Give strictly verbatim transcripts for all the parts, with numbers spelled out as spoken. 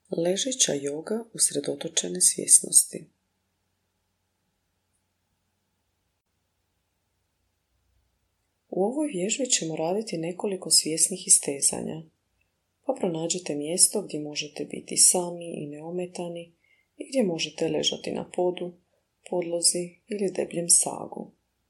Ležeća joga usredotočene svjesnosti. U ovoj vježbi ćemo raditi nekoliko svjesnih istezanja, pa pronađite mjesto gdje možete biti sami i neometani i gdje možete ležati na podu, podlozi ili debljem sagu.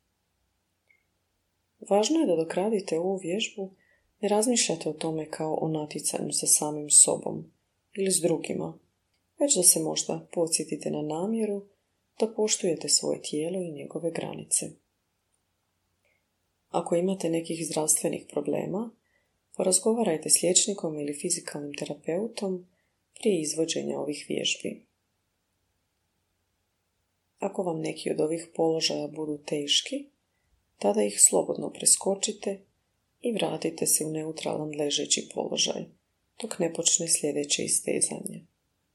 Važno je da dok radite ovu vježbu ne razmišljate o tome kao o natjecanju sa samim sobom ili s drugima, već da se možda podsjetite na namjeru da poštujete svoje tijelo i njegove granice. Ako imate nekih zdravstvenih problema, porazgovarajte s liječnikom ili fizikalnim terapeutom prije izvođenja ovih vježbi. Ako vam neki od ovih položaja budu teški, tada ih slobodno preskočite i vratite se u neutralan ležeći položaj, dok ne počne sljedeće istezanje.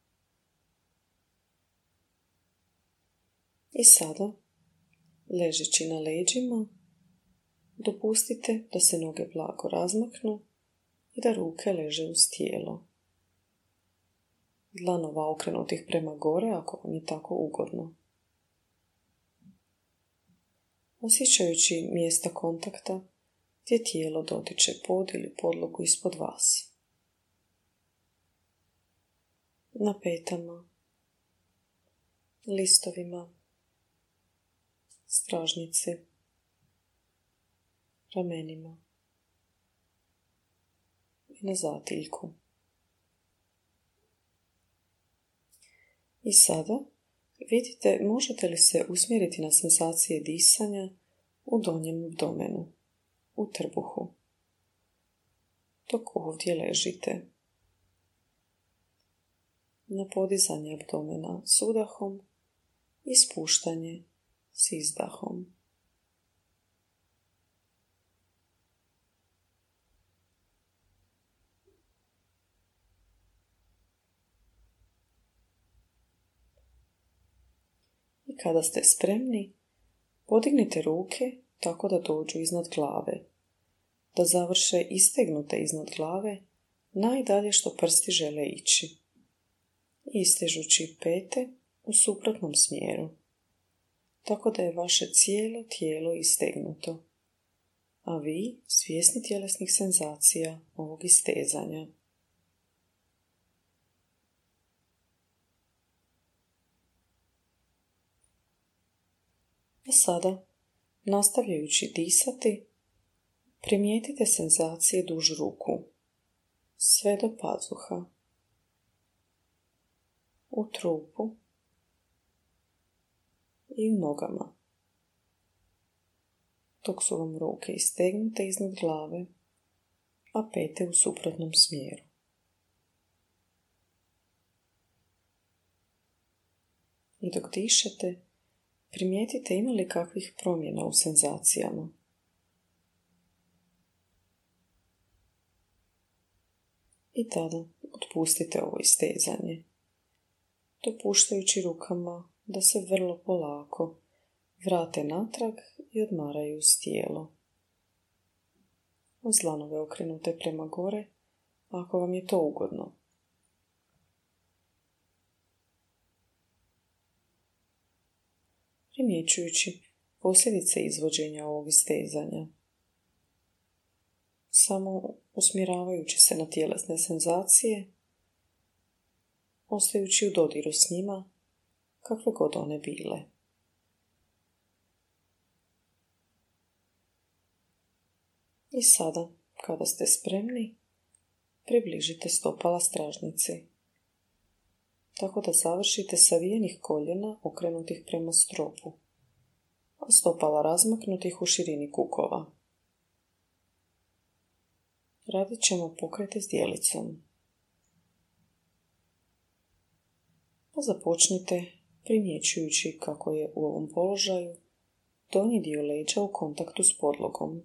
I sada, ležeći na leđima, dopustite da se noge blago razmaknu i da ruke leže uz tijelo. Dlanova okrenutih prema gore ako vam je tako ugodno. Osjećajući mjesta kontakta gdje tijelo dotiče pod ili podlogu ispod vas. Na petama, listovima, stražnici, ramenima i na zatiljku. I sada vidite možete li se usmjeriti na senzacije disanja u donjem abdomenu, u trbuhu, dok ovdje ležite. Na podizanje abdomena s udahom i spuštanje s izdahom. I kada ste spremni, podignite ruke tako da dođu iznad glave, da završe istegnute iznad glave najdalje što prsti žele ići, istežući pete u suprotnom smjeru, tako da je vaše cijelo tijelo istegnuto, a vi svjesni tjelesnih senzacija ovog istezanja. A sada, nastavljajući disati, primijetite senzacije duž ruku, sve do pazuha, u trupu i u nogama, dok su vam ruke istegnute iznad glave, a pete u suprotnom smjeru. I dok dišete, primijetite ima li kakvih promjena u senzacijama. I tada otpustite ovo istezanje, dopuštajući rukama da se vrlo polako vrate natrag i odmaraju uz tijelo. Uz dlanove okrenute prema gore, ako vam je to ugodno. Primjećujući posljedice izvođenja ovog istezanja, samo usmjeravajući se na tjelesne senzacije, ostajući u dodiru s njima, kakve god one bile. I sada, kada ste spremni, približite stopala stražnici, tako da završite savijenih koljena okrenutih prema stropu, a stopala razmaknutih u širini kukova. Radit ćemo pokrete s djelicom. Pa započnite primjećujući kako je u ovom položaju donji dio leđa u kontaktu s podlogom.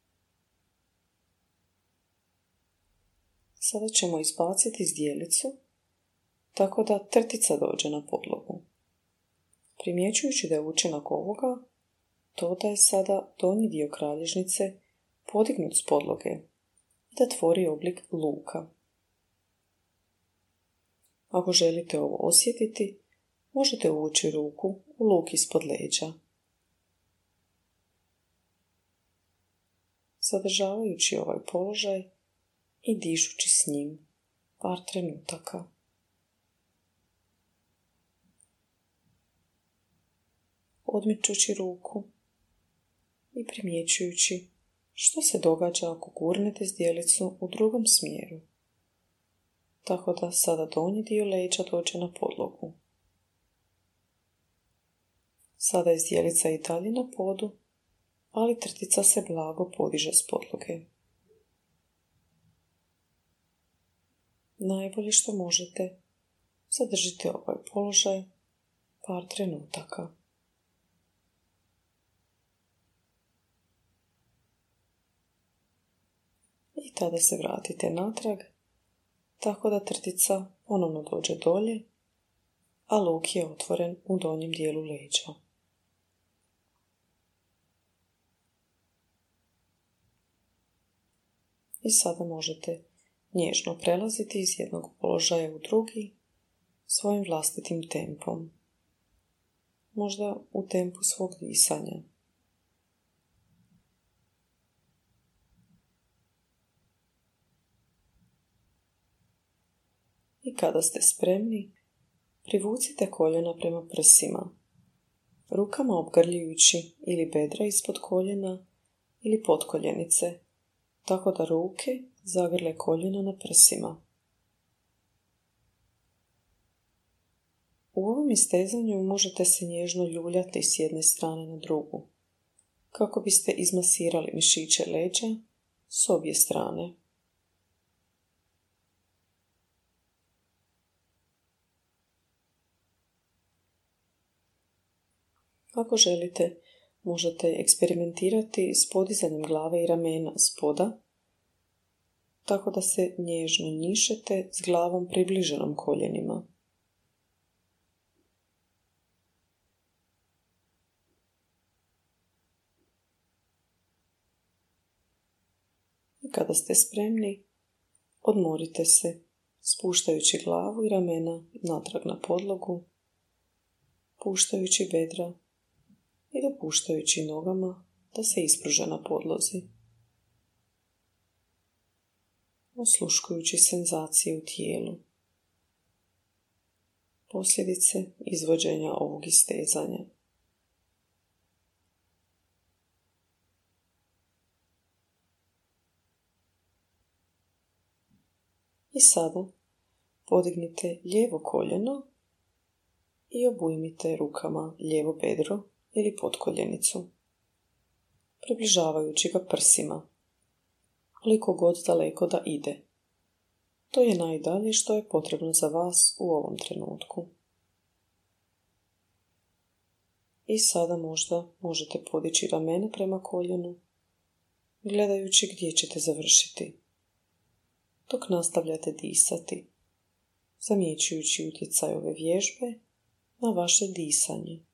Sada ćemo izbaciti zdjelicu tako da trtica dođe na podlogu. Primjećujući da je učinak ovoga, to da je sada donji dio kralježnice podignut s podloge i da tvori oblik luka. Ako želite ovo osjetiti, možete uvući ruku u luk ispod leđa. Zadržavajući ovaj položaj i dišući s njim par trenutaka. Odmičući ruku i primjećujući što se događa ako gurnete zdjelicu u drugom smjeru, tako da sada donji dio leđa dođe na podlogu. Sada je zdjelica i dalje na podu, ali trtica se blago podiže s podloge. Najbolje što možete, zadržite ovaj položaj par trenutaka. I tada se vratite natrag, tako da trtica ponovno dođe dolje, a luk je otvoren u donjem dijelu leđa. I sada možete nježno prelaziti iz jednog položaja u drugi svojim vlastitim tempom. Možda u tempu svog disanja. I kada ste spremni, privucite koljena prema prsima, rukama obgrljujući ili bedra ispod koljena ili potkoljenice, tako da ruke zagrle koljena na prsima. U ovom istezanju možete se nježno ljuljati s jedne strane na drugu, kako biste izmasirali mišiće leđa s obje strane. Ako želite, možete eksperimentirati s podizanjem glave i ramena s poda, tako da se nježno njišete s glavom približenom koljenima. I kada ste spremni, odmorite se, spuštajući glavu i ramena natrag na podlogu, puštajući bedra i dopuštajući nogama da se ispruže na podlozi. Osluškujući senzacije u tijelu. Posljedice izvođenja ovog istezanja. I sada podignite lijevo koljeno i obujmite rukama lijevo bedro ili potkoljenicu, približavajući ga prsima, koliko god daleko da ide. To je najdalje što je potrebno za vas u ovom trenutku. I sada možda možete podići ramena prema koljenu, gledajući gdje ćete završiti, dok nastavljate disati, zamjećujući utjecaj ove vježbe na vaše disanje.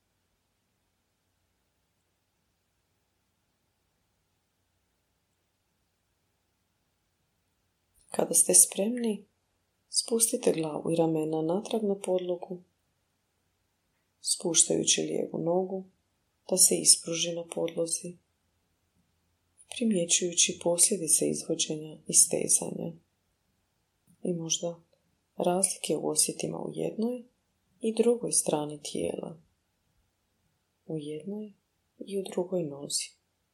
Kada ste spremni, spustite glavu i ramena natrag na podlogu, spuštajući lijevu nogu da se ispruži na podlozi, primjećujući posljedice izvođenja i stezanja i možda razlike u osjetima u jednoj i drugoj strani tijela, u jednoj i u drugoj nozi.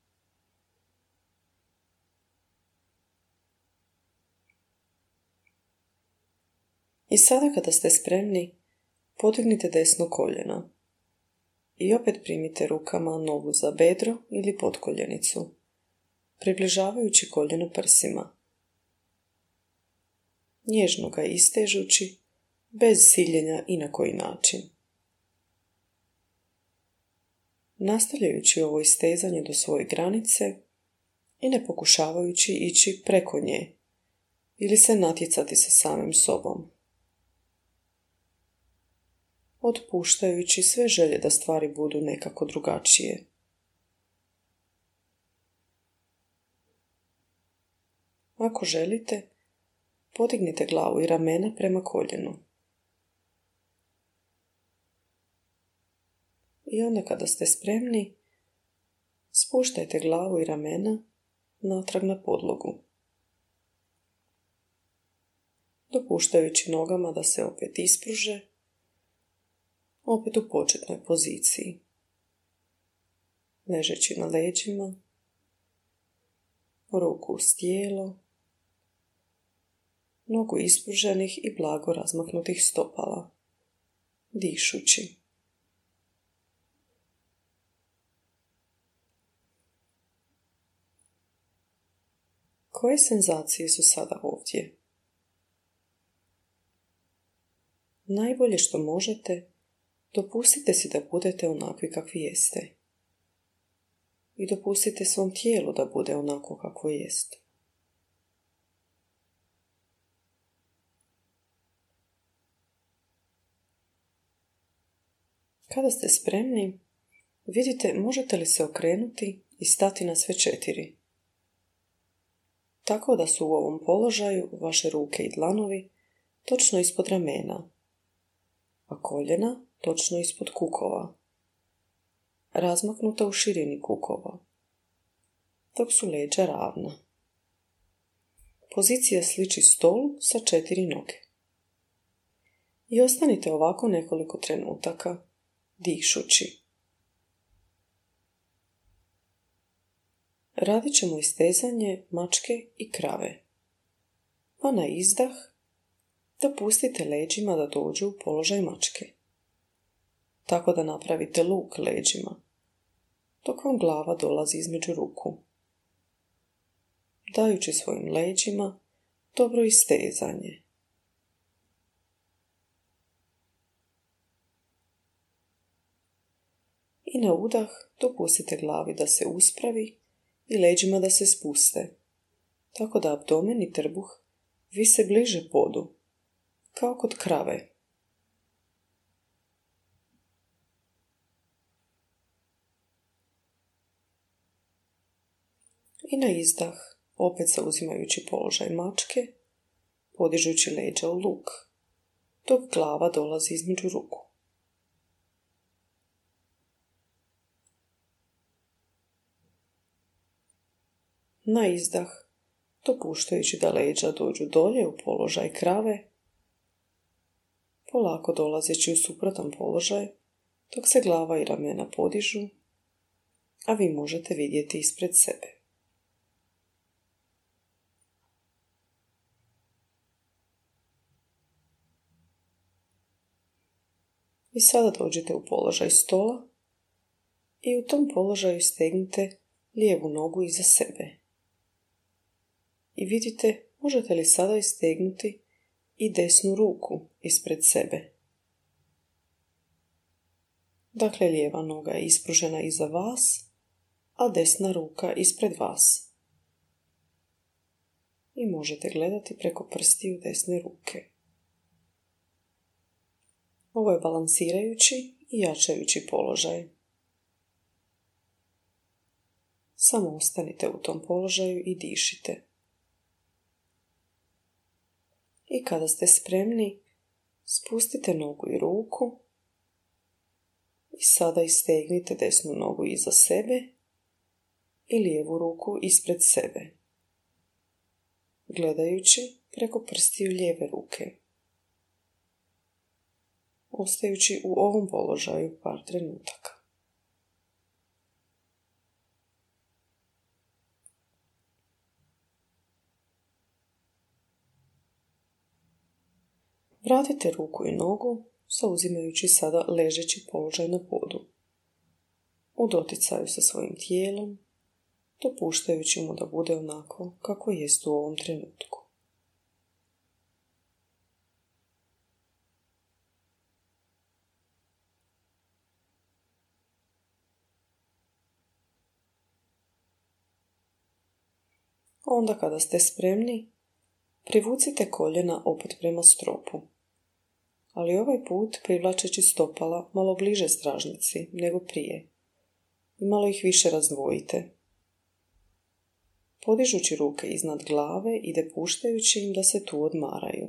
I sada kada ste spremni, podignite desno koljeno i opet primite rukama nogu za bedro ili potkoljenicu, približavajući koljeno prsima. Nježno ga istežući, bez siljenja i na koji način. Nastavljajući ovo istezanje do svoje granice i ne pokušavajući ići preko nje ili se natjecati sa samim sobom. Otpuštajući sve želje da stvari budu nekako drugačije. Ako želite, podignite glavu i ramena prema koljenu i onda kada ste spremni, spuštajte glavu i ramena natrag na podlogu, dopuštajući nogama da se opet ispruže, opet u početnoj poziciji, ležeći na leđima, ruku uz tijelo, nogu ispruženih i blago razmaknutih stopala, dišući. Koje senzacije su sada ovdje? Najbolje što možete, dopustite si da budete onakvi kakvi jeste. I dopustite svom tijelu da bude onako kako jest. Kada ste spremni, vidite možete li se okrenuti i stati na sve četiri. Tako da su u ovom položaju vaše ruke i dlanovi točno ispod ramena, a koljena točno ispod kukova, razmaknuta u širini kukova, dok su leđa ravna. Pozicija sliči stolu sa četiri noge. I ostanite ovako nekoliko trenutaka, dišući. Radit ćemo istezanje mačke i krave. Pa na izdah dopustite leđima da dođu u položaj mačke. Tako da napravite luk leđima, dok vam glava dolazi između ruku. Dajući svojim leđima dobro istezanje. I na udah dopustite glavi da se uspravi i leđima da se spuste, tako da abdomen i trbuh vise bliže podu, kao kod krave. I na izdah, opet zauzimajući položaj mačke, podižući leđa u luk, dok glava dolazi između ruku. Na izdah, dopuštajući da leđa dođu dolje u položaj krave, polako dolazeći u suprotan položaj, dok se glava i ramena podižu, a vi možete vidjeti ispred sebe. I sada dođite u položaj stola i u tom položaju stegnite lijevu nogu iza sebe. I vidite, možete li sada istegnuti i desnu ruku ispred sebe. Dakle, lijeva noga je ispružena iza vas, a desna ruka ispred vas. I možete gledati preko prstiju desne ruke. Ovo je balansirajući i jačajući položaj. Samo ostanite u tom položaju i dišite. I kada ste spremni, spustite nogu i ruku i sada istegnite desnu nogu iza sebe i lijevu ruku ispred sebe, gledajući preko prstiju lijeve ruke, ostajući u ovom položaju par trenutaka. Vratite ruku i nogu, zauzimajući sada ležeći položaj na podu, u doticaju sa svojim tijelom, dopuštajući mu da bude onako kako jest u ovom trenutku. Onda kada ste spremni, privucite koljena opet prema stropu, ali ovaj put privlačeći stopala malo bliže stražnici nego prije i malo ih više razdvojite, podižući ruke iznad glave i dopuštajući im da se tu odmaraju.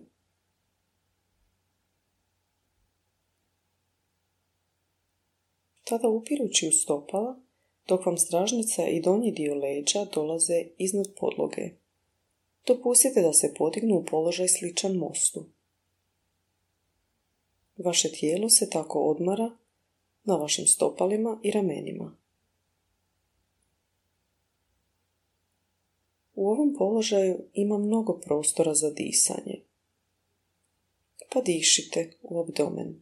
tada upirući u stopala, dok vam stražnica i donji dio leđa dolaze iznad podloge. Dopustite da se podignu u položaj sličan mostu. Vaše tijelo se tako odmara na vašim stopalima i ramenima. U ovom položaju ima mnogo prostora za disanje. Pa dišite u abdomen.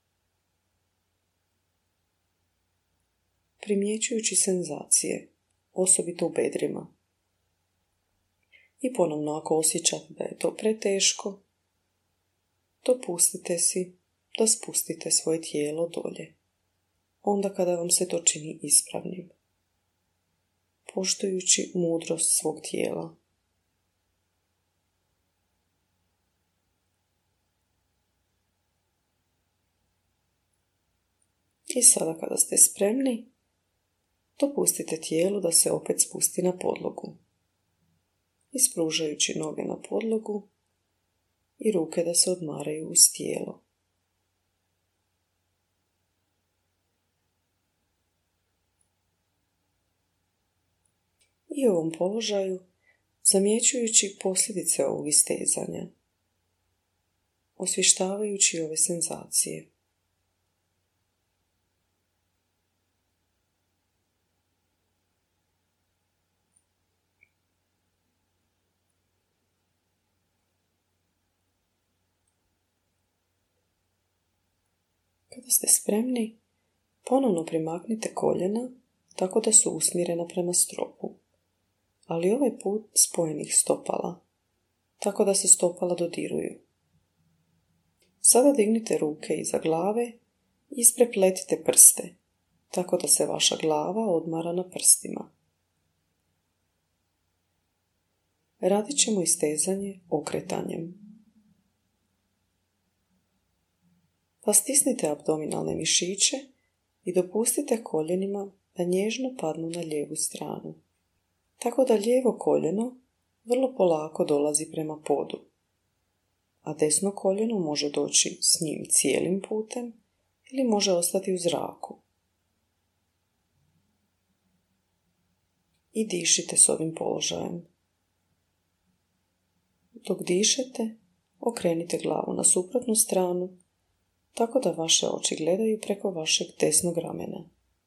Primjećujući senzacije, osobito u bedrima. I ponovno, ako osjećate da je to preteško, dopustite si da spustite svoje tijelo dolje, onda kada vam se to čini ispravnim, poštujući mudrost svog tijela. I sada kada ste spremni, dopustite tijelu da se opet spusti na podlogu, ispružajući noge na podlogu i ruke da se odmaraju uz tijelo. I u ovom položaju, zamjećujući posljedice ovog istezanja, osvještavajući ove senzacije. Kada ste spremni, ponovno primaknite koljena tako da su usmjerena prema stropu, ali ovaj put spojenih stopala, tako da se stopala dodiruju. Sada dignite ruke iza glave i isprepletite prste, tako da se vaša glava odmara na prstima. Radit ćemo istezanje okretanjem. Pa stisnite abdominalne mišiće i dopustite koljenima da nježno padnu na lijevu stranu, tako da lijevo koljeno vrlo polako dolazi prema podu, a desno koljeno može doći s njim cijelim putem ili može ostati u zraku. I dišite s ovim položajem. Dok dišete, okrenite glavu na suprotnu stranu, tako da vaše oči gledaju preko vašeg desnog ramena.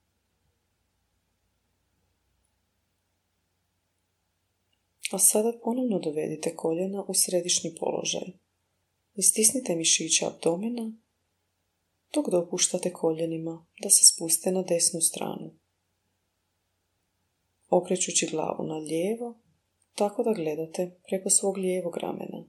A sada ponovno dovedite koljena u središnji položaj i stisnite mišiće abdomena dok dopuštate koljenima da se spuste na desnu stranu, okrećući glavu na lijevo tako da gledate preko svog lijevog ramena.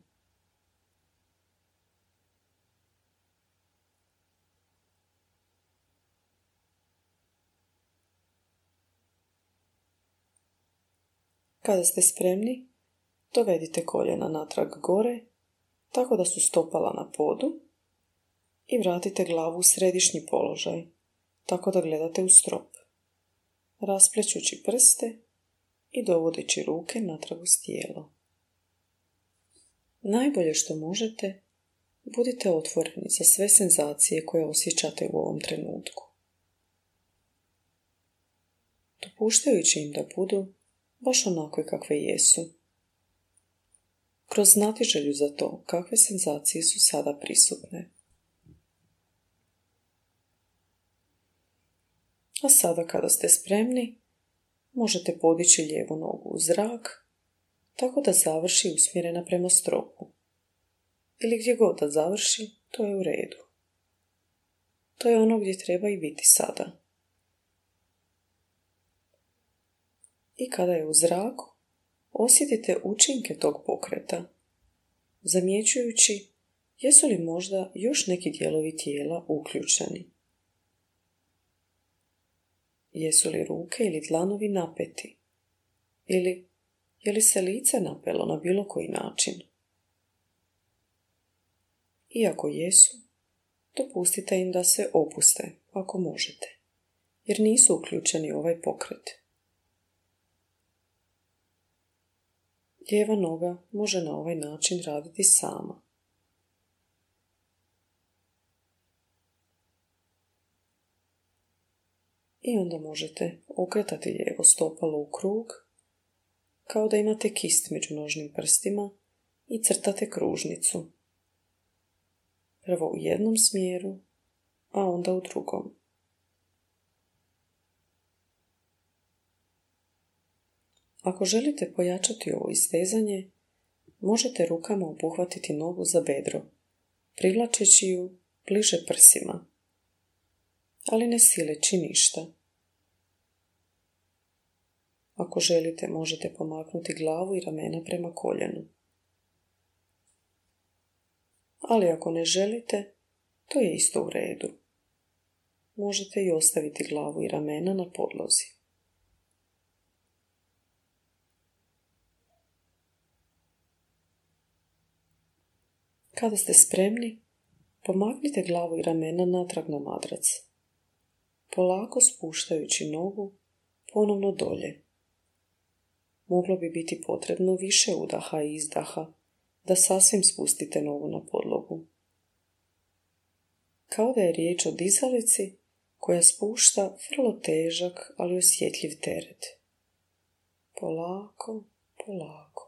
Kada ste spremni, dovedite koljena natrag gore, tako da su stopala na podu i vratite glavu u središnji položaj, tako da gledate u strop, rasplećući prste i dovodeći ruke natrag uz tijelo. Najbolje što možete, budite otvoreni za sve senzacije koje osjećate u ovom trenutku, dopuštajući im da budu baš onakve kakve jesu, kroz znatiželju za to kakve senzacije su sada prisutne. A sada kada ste spremni, možete podići lijevu nogu u zrak, tako da završi usmjerena prema stropu. Ili gdje god da završi, to je u redu. To je ono gdje treba i biti sada. I kada je u zraku, osjetite učinke tog pokreta, zamjećujući jesu li možda još neki dijelovi tijela uključeni. Jesu li ruke ili dlanovi napeti? Ili je li se lice napelo na bilo koji način? Iako jesu, dopustite im da se opuste, ako možete, jer nisu uključeni u ovaj pokret. Lijeva noga može na ovaj način raditi sama. I onda možete okretati lijevo stopalo u krug, kao da imate kist među nožnim prstima i crtate kružnicu. Prvo u jednom smjeru, a onda u drugom. Ako želite pojačati ovo istezanje, možete rukama obuhvatiti nogu za bedro, privlačeći ju bliže prsima, ali ne sileći ništa. Ako želite, možete pomaknuti glavu i ramena prema koljenu. Ali ako ne želite, to je isto u redu. Možete i ostaviti glavu i ramena na podlozi. Kada ste spremni, pomaknite glavu i ramena natrag na madrac, polako spuštajući nogu ponovno dolje. Moglo bi biti potrebno više udaha i izdaha da sasvim spustite nogu na podlogu. Kao da je riječ o dizalici koja spušta vrlo težak, ali osjetljiv teret. Polako, polako.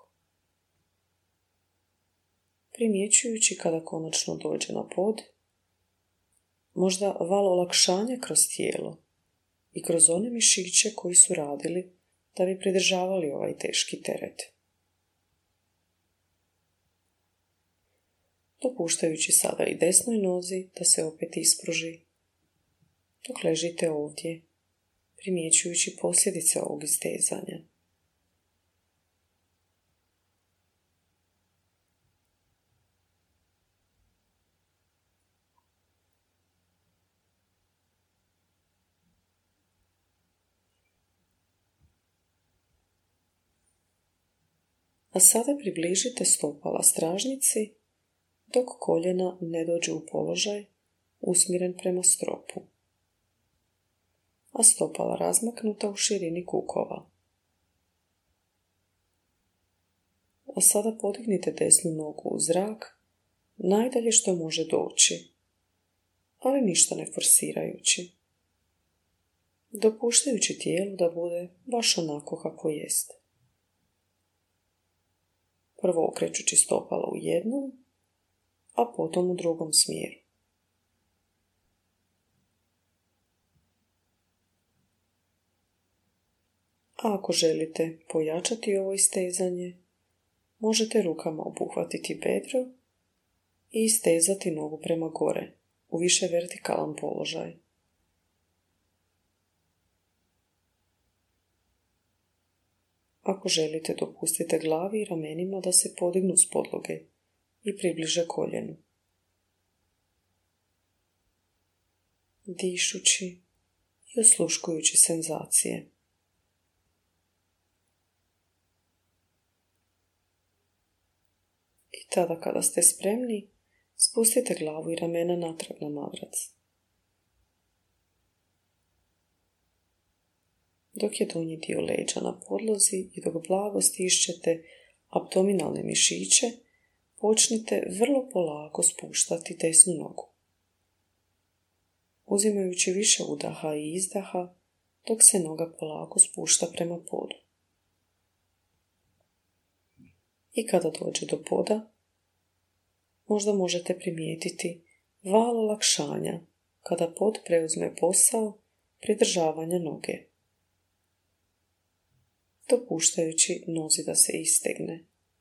Primjećujući kada konačno dođe na pod, možda val olakšanja kroz tijelo i kroz one mišiće koji su radili da bi pridržavali ovaj teški teret. Dopuštajući sada i desnoj nozi da se opet ispruži, dok ležite ovdje, primjećujući posljedice ovog istezanja. A sada približite stopala stražnici dok koljena ne dođu u položaj usmjeren prema stropu, a stopala razmaknuta u širini kukova. A sada podignite desnu nogu u zrak najdalje što može doći, ali ništa ne forsirajući, dopuštajući tijelu da bude baš onako kako jest. Prvo okrećući stopala u jednom, a potom u drugom smjeru. A ako želite pojačati ovo istezanje, možete rukama obuhvatiti bedro i istezati nogu prema gore, u više vertikalan položaj. Ako želite, dopustite glavi i ramenima da se podignu s podloge i približe koljenu. Dišući i osluškujući senzacije. I tada kada ste spremni, spustite glavu i ramena natrag na madrac. Dok je donji dio leđa na podlozi i dok blago stišćete abdominalne mišiće, počnite vrlo polako spuštati desnu nogu, uzimajući više udaha i izdaha dok se noga polako spušta prema podu. I kada dođe do poda, možda možete primijetiti val olakšanja kada pod preuzme posao pridržavanja noge, dopuštajući nozi da se istegne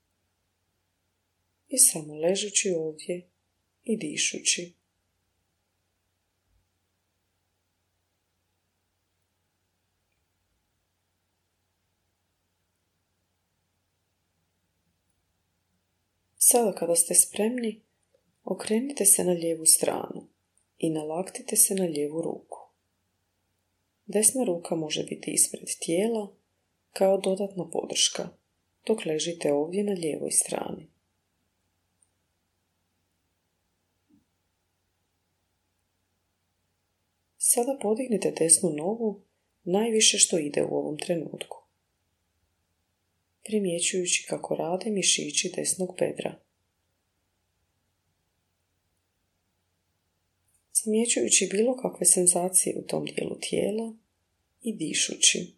i samo ležući ovdje i dišući. Sada kada ste spremni, okrenite se na lijevu stranu i nalaktite se na lijevu ruku. Desna ruka može biti ispred tijela kao dodatna podrška, dok ležite ovdje na lijevoj strani. Sada podignite desnu nogu najviše što ide u ovom trenutku, primjećujući kako rade mišići desnog bedra. Zamjećujući bilo kakve senzacije u tom dijelu tijela i dišući.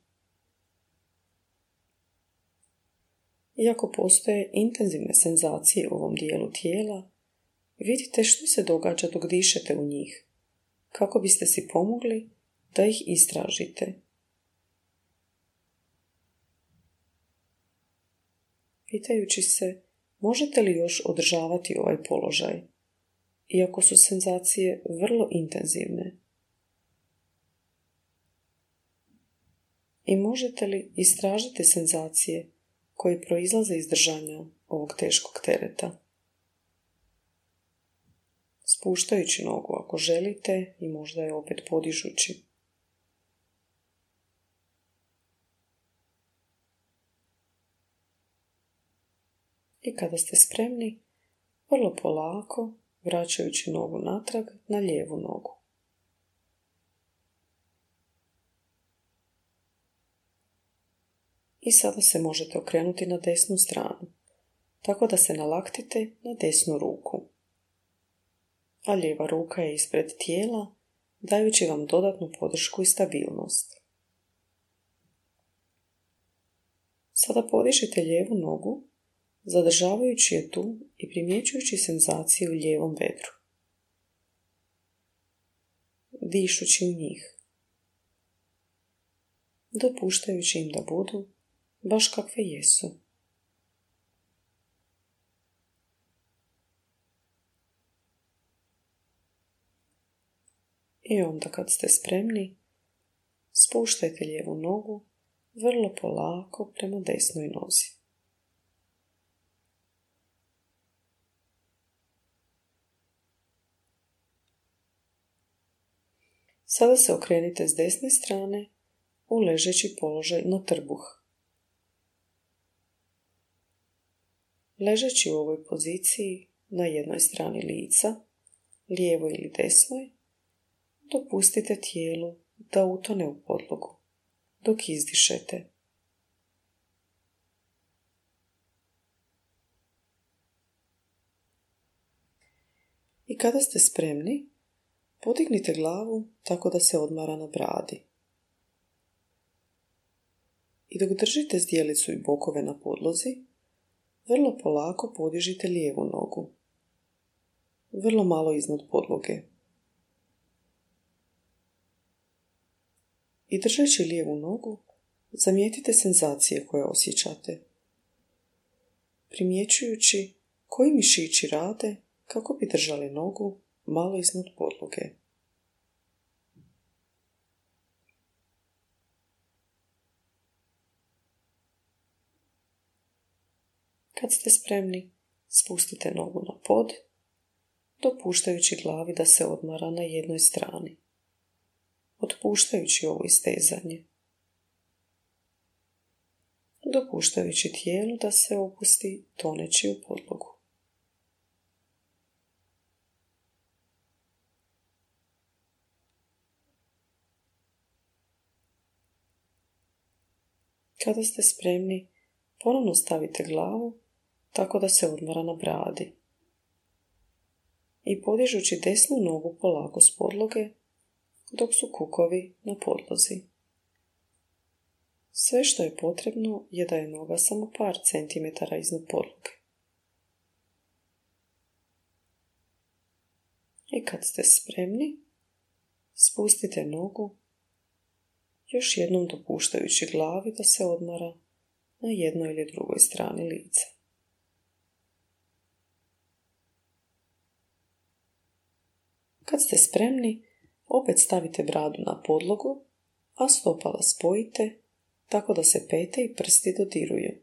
Iako postoje intenzivne senzacije u ovom dijelu tijela, vidite što se događa dok dišete u njih, kako biste si pomogli da ih istražite. Pitajući se, možete li još održavati ovaj položaj, iako su senzacije vrlo intenzivne? I možete li istražiti senzacije koje proizlaze iz držanja ovog teškog tereta? Spuštajući nogu ako želite i možda je opet podižući. I kada ste spremni, vrlo polako, vraćajući nogu natrag na lijevu nogu. I sada se možete okrenuti na desnu stranu, tako da se nalaktite na desnu ruku. A lijeva ruka je ispred tijela, dajući vam dodatnu podršku i stabilnost. Sada podižite lijevu nogu, zadržavajući je tu i primjećujući senzacije u lijevom bedru. Dišući u njih, dopuštajući im da budu baš kakve jesu. I onda kad ste spremni, spuštajte lijevu nogu vrlo polako prema desnoj nozi. Sada se okrenite s desne strane u ležeći položaj na trbuh. Ležeći u ovoj poziciji na jednoj strani lica, lijevoj ili desnoj, dopustite tijelu da utone u podlogu dok izdišete. I kada ste spremni, podignite glavu tako da se odmara na bradi. I dok držite zdjelicu i bokove na podlozi, vrlo polako podižite lijevu nogu, vrlo malo iznad podloge. I držeći lijevu nogu, zamijetite senzacije koje osjećate, primjećujući koji mišići rade kako bi držali nogu malo iznad podloge. Kad ste spremni, spustite nogu na pod, dopuštajući glavi da se odmara na jednoj strani, otpuštajući ovo istezanje, dopuštajući tijelu da se opusti toneći u podlogu. Kada ste spremni, ponovno stavite glavu tako da se odmara na bradi i podižući desnu nogu polako s podloge dok su kukovi na podlozi. Sve što je potrebno je da je noga samo par centimetara iznad podloge. I kad ste spremni, spustite nogu, još jednom dopuštajući glavi da se odmara na jednoj ili drugoj strani lica. Kad ste spremni, opet stavite bradu na podlogu, a stopala spojite tako da se pete i prsti dodiruju.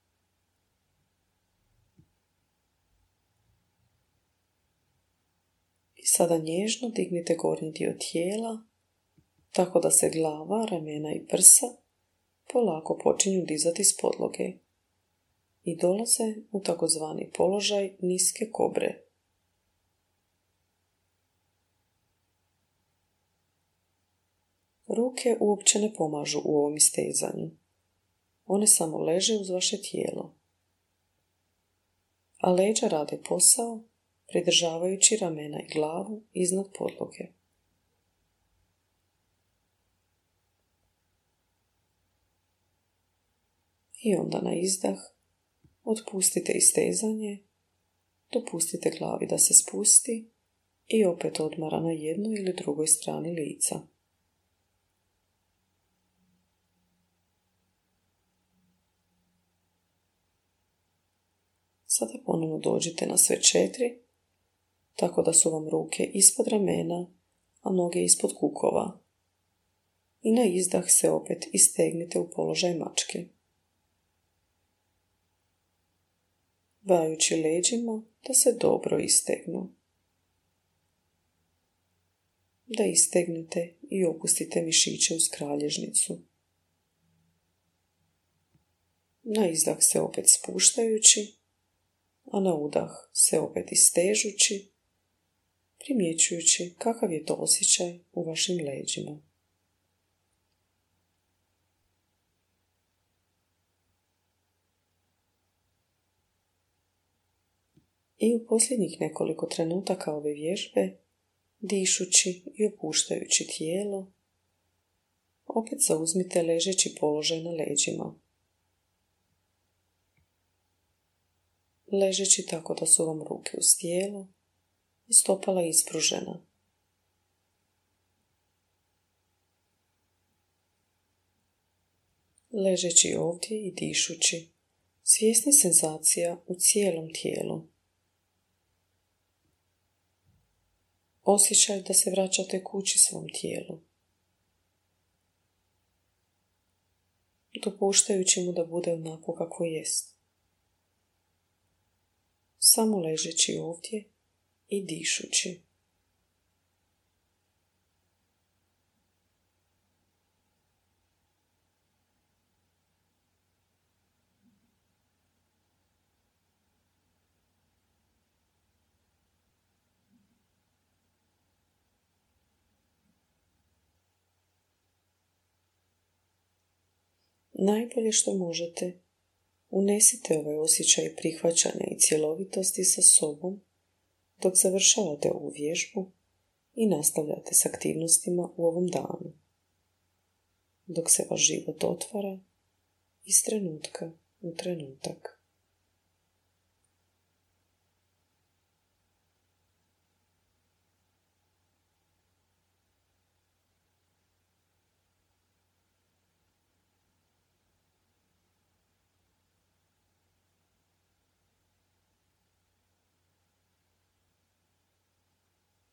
I sada nježno dignite gornji dio tijela tako da se glava, ramena i prsa polako počinju dizati s podloge i dolaze u takozvani položaj niske kobre. Ruke uopće ne pomažu u ovom istezanju. One samo leže uz vaše tijelo. A leđa rade posao, pridržavajući ramena i glavu iznad podloge. I onda na izdah otpustite istezanje, dopustite glavi da se spusti i opet odmara na jednoj ili drugoj strani lica. Sada ponovno dođite na sve četiri, tako da su vam ruke ispod ramena, a noge ispod kukova. I na izdah se opet istegnite u položaj mačke. Vajući leđima da se dobro istegnu. Da istegnete i opustite mišiće uz kralježnicu. Na izdah se opet spuštajući, a na udah se opet istežući, primjećujući kakav je to osjećaj u vašim leđima. I u posljednjih nekoliko trenutaka ove vježbe, dišući i opuštajući tijelo, opet zauzmite ležeći položaj na leđima. Ležeći tako da su vam ruke uz tijelo, stopala ispružena. Ležeći ovdje i dišući, svjesni senzacija u cijelom tijelu. Osjećaj da se vraćate kući svom tijelu. Dopuštajući mu da bude onako kako jest. Samo ležeći ovdje i dišući. Najbolje što možete, unesite ovaj osjećaj prihvaćanja i cjelovitosti sa sobom dok završavate ovu vježbu i nastavljate s aktivnostima u ovom danu, dok se vaš život otvara iz trenutka u trenutak.